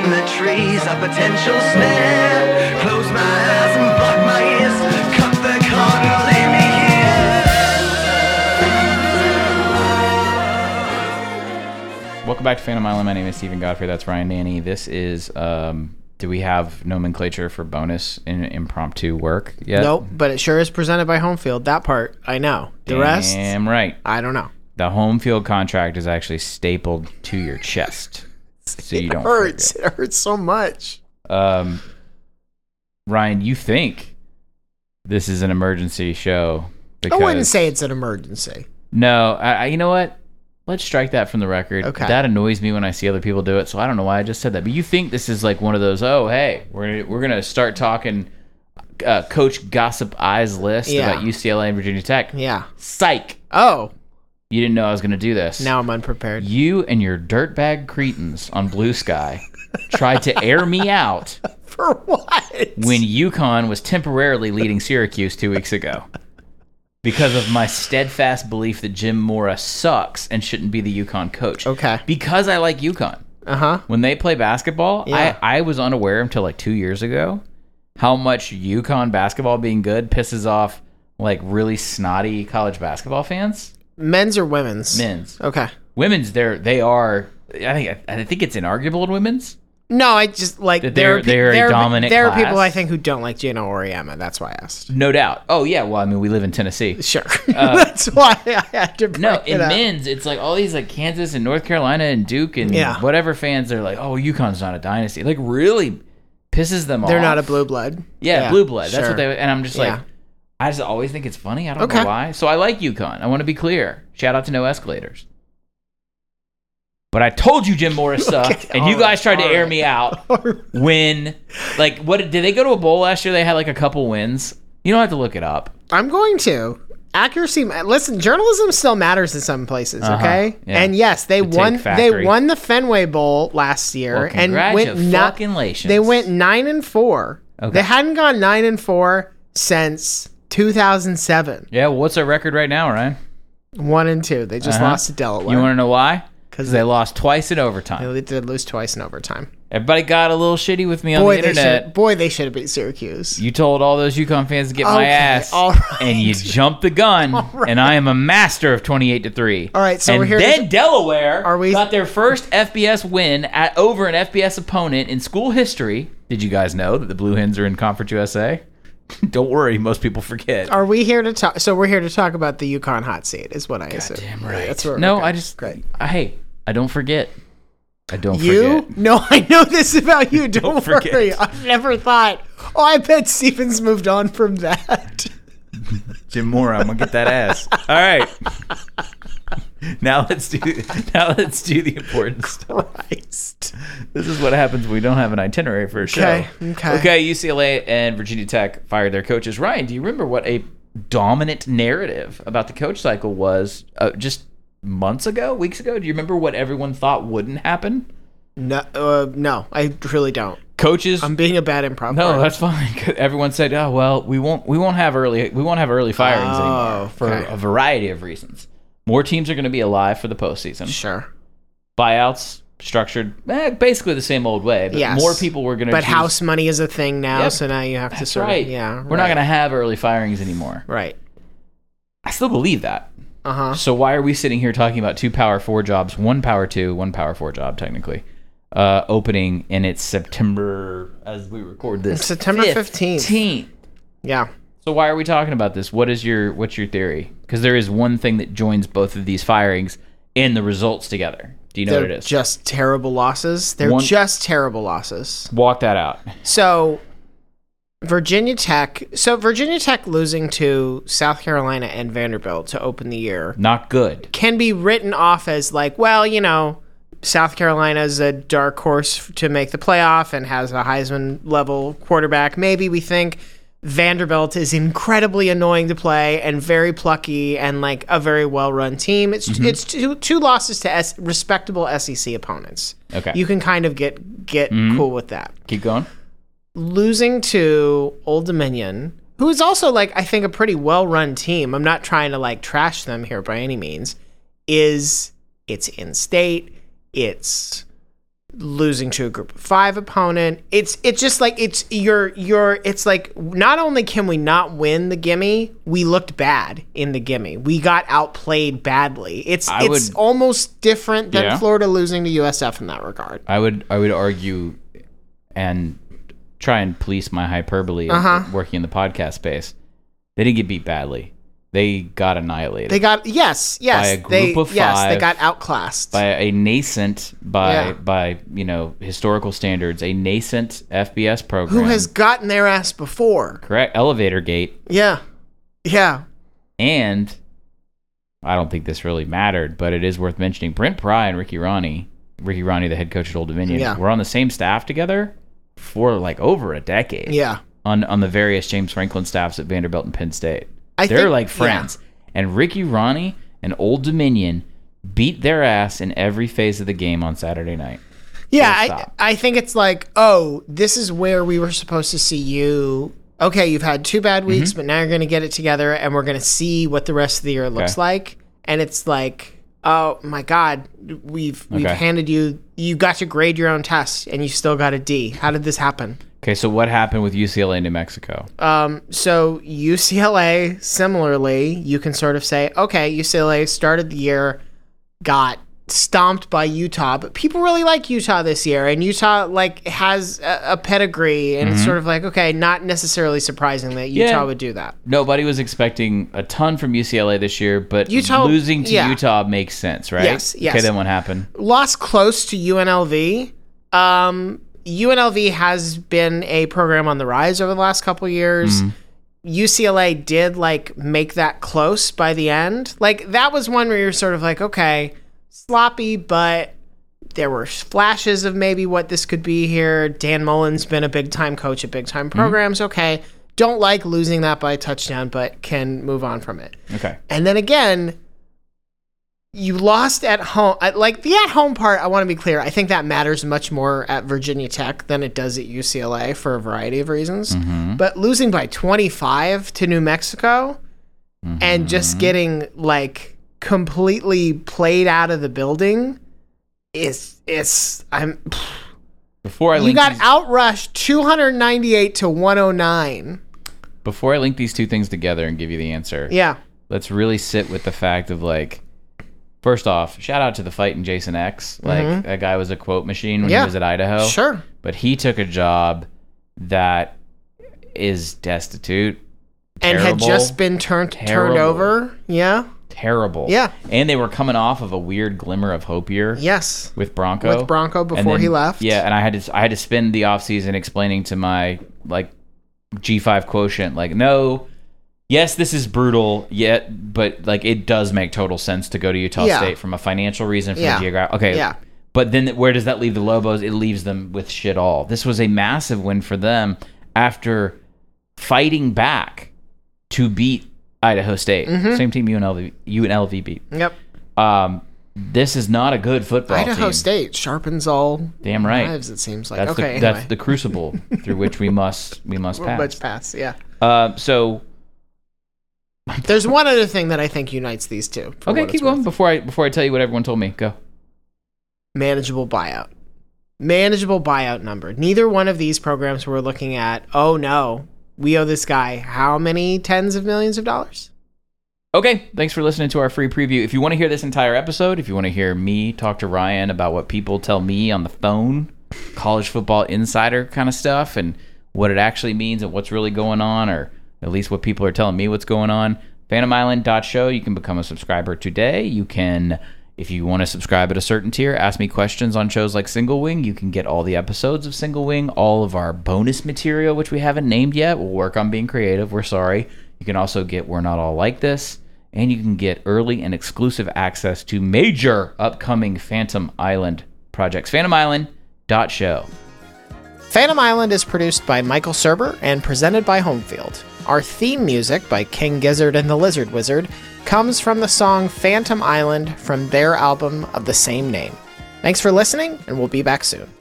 in the trees, a potential snare. Close my eyes and block my ears. Cut the corner, leave me here. Welcome back to Phantom Island. My name is Stephen Godfrey. That's Ryan Danny. This is, do we have nomenclature for bonus in impromptu work yet? Nope, but it sure is presented by Home Field. That part, I know. The rest, Damn right. I don't know. The home field contract is actually stapled to your chest, so you don't hurts. forget. It hurts so much. Ryan, you think this is an emergency show? I wouldn't say it's an emergency. No, you know what? Let's strike that from the record. Okay. That annoys me when I see other people do it, so I don't know why I just said that. But you think this is like one of those, oh, hey, we're gonna start talking Coach Gossip Eyes list about UCLA and Virginia Tech. Yeah. Psych. Oh. You didn't know I was going to do this. Now I'm unprepared. You and your dirtbag cretins on Blue Sky tried to air me out For what? when UConn was temporarily leading Syracuse 2 weeks ago because of my steadfast belief that Jim Mora sucks and shouldn't be the UConn coach. Okay. Because I like UConn. Uh-huh. When they play basketball, Yeah. I was unaware until like 2 years ago how much UConn basketball being good pisses off like really snotty college basketball fans. Men's or women's? Men's. Okay. Women's, they are. I think it's inarguable in women's. No, I just like That they're a dominant There are class. people I think who don't like Gino Oriema. That's why I asked. No doubt. Oh yeah. Well, I mean, we live in Tennessee. Sure. That's why I had to bring No, it in up. men's, it's like all these like Kansas and North Carolina and Duke and whatever fans. They're like, oh, UConn's not a dynasty. Like really pisses them off. They're not a blue blood. Yeah, blue blood. That's sure. what they. And I'm just like. Yeah. I just always think it's funny. I don't know why. So I like UConn. I want to be clear. Shout out to No Escalators. But I told you Jim Morris sucked, and you guys tried to air me out when, like, what did they go to a bowl last year? They had like a couple wins. You don't have to look it up. I'm going to. Accuracy. Listen, journalism still matters in some places, okay? Yeah. And yes, they The won. Take Factory. They won the Fenway Bowl last year, Well, and congratulations. They went 9-4. Okay. They hadn't gone 9-4 since 2007. Yeah. Well, what's our record right now, Ryan? 1-2. They just lost to Delaware. You want to know why? 'Cause They lost twice in overtime. They did lose twice in overtime. Everybody got a little shitty with me on the internet. They should have beat Syracuse. You told all those UConn fans to get my Okay, ass, all right. and you jumped the gun, and I am a master of 28-3. All right, so and we're here then to- Delaware Are we- got their first FBS win over an FBS opponent in school history. Did you guys know that the Blue Hens are in Conference USA? Don't worry, most people forget. Are we here to talk? So we're here to talk about the UConn hot seat, is what I assume. Damn right. That's where. No, okay, I just great. Hey, I don't forget. I don't You? forget. No, I know this about you. Don't forget. worry. I've never thought. Oh, I bet Steven's moved on from that. Jim Mora, I'm gonna get that ass. All right. Now let's do the important stuff. Christ. This is what happens when we don't have an itinerary for a show. Okay. UCLA and Virginia Tech fired their coaches. Ryan, do you remember what a dominant narrative about the coach cycle was just weeks ago? Do you remember what everyone thought wouldn't happen? No, I really don't. Coaches. I'm being a bad improv. No, partner. that's fine. Everyone said, "Oh well, we won't have early firings anymore for okay. a variety of reasons. More teams are going to be alive for the postseason. Sure. Buyouts structured basically the same old way, but Yes. more people were going to. But house money is a thing now, Yep. so now you have to That's sort right. of. Yeah. We're not going to have early firings anymore. Right. I still believe that. Uh huh. So why are we sitting here talking about 2 Power 4 jobs, 1 Power 2, 1 Power 4 job technically, opening in its September as we record this? September 15th. Yeah. So why are we talking about this? What's your theory? Because there is one thing that joins both of these firings and the results together. Do you know what it is? Just terrible losses. They're just terrible losses. Walk that out. So Virginia Tech losing to South Carolina and Vanderbilt to open the year Not good. can be written off as like, well, South Carolina is a dark horse to make the playoff and has a Heisman level quarterback. Maybe we think Vanderbilt is incredibly annoying to play and very plucky and like a very well-run team. It's two losses to respectable SEC opponents. Okay. You can kind of get cool with that. Keep going. Losing to Old Dominion, who is also like I think a pretty well-run team. I'm not trying to like trash them here by any means. It's in-state. It's losing to a group of 5 opponent. It's just like it's like not only can we not win the gimme, we looked bad in the gimme. We got outplayed badly. It's almost different than Florida losing to USF in that regard. I would argue and try and police my hyperbole working in the podcast space. They didn't get beat badly. They got annihilated. They got by a group of 5. Yes, they got outclassed by a nascent by historical standards, a nascent FBS program who has gotten their ass before. Correct, Elevator Gate. Yeah. And I don't think this really mattered, but it is worth mentioning. Brent Pry and Ricky Ronnie, the head coach at Old Dominion, were on the same staff together for like over a decade. Yeah. On the various James Franklin staffs at Vanderbilt and Penn State. They're like friends. Yeah. And Ricky Ronnie and Old Dominion beat their ass in every phase of the game on Saturday night. Yeah, I think it's like, this is where we were supposed to see you. Okay, you've had 2 bad weeks, but now you're going to get it together, and we're going to see what the rest of the year looks like. And it's like, oh my God, we've handed you got to grade your own test, and you still got a D. How did this happen? Okay, so what happened with UCLA New Mexico? So UCLA, similarly, you can sort of say, okay, UCLA started the year, got stomped by Utah, but people really like Utah this year, and Utah has a pedigree, and it's sort of like, okay, not necessarily surprising that Utah would do that. Nobody was expecting a ton from UCLA this year, but losing to Utah makes sense, right? Yes. Okay, then what happened? Lost close to UNLV. UNLV has been a program on the rise over the last couple years. UCLA did make that close by the end. That was one where you're sort of like, okay, sloppy, but there were flashes of maybe what this could be here. Dan Mullen's been a big time coach at big time programs. Okay. Don't like losing that by a touchdown, but can move on from it. Okay. And then again, you lost at home. The at-home part, I want to be clear, I think that matters much more at Virginia Tech than it does at UCLA for a variety of reasons. But losing by 25 to New Mexico and just getting, completely played out of the building you got outrushed 298 to 109. Before I link these two things together and give you the answer, let's really sit with the fact of first off, shout out to the fighting Jason X. That guy was a quote machine when he was at Idaho. Sure. But he took a job that is destitute. And had just been turned over. Yeah. Terrible. Yeah. And they were coming off of a weird glimmer of hope year. Yes. With Bronco. Before he left. Yeah, and I had to spend the offseason explaining to my G5 quotient, no, yes, this is brutal, but it does make total sense to go to Utah State from a financial reason, from a geographic. Okay. Yeah. But then where does that leave the Lobos? It leaves them with shit all. This was a massive win for them after fighting back to beat Idaho State. Same team UNLV beat. Yep. This is not a good football team. Idaho State sharpens all damn right knives, it seems like. That's that's the crucible through which we must pass. Let's pass, yeah. So there's one other thing that I think unites these two. Okay, keep going before I tell you what everyone told me. Go. Manageable buyout number. Neither one of these programs were looking at, oh no, we owe this guy how many tens of millions of dollars? Okay, thanks for listening to our free preview. If you want to hear this entire episode, if you want to hear me talk to Ryan about what people tell me on the phone, college football insider kind of stuff, and what it actually means and what's really going on, or at least what people are telling me what's going on, PhantomIsland.show. You can become a subscriber today. You can, if you want to subscribe at a certain tier, ask me questions on shows like Single Wing. You can get all the episodes of Single Wing, all of our bonus material, which we haven't named yet. We'll work on being creative. We're sorry. You can also get We're Not All Like This, and you can get early and exclusive access to major upcoming Phantom Island projects. PhantomIsland.show. Phantom Island is produced by Michael Serber and presented by Homefield. Our theme music by King Gizzard and the Lizard Wizard comes from the song Phantom Island from their album of the same name. Thanks for listening, and we'll be back soon.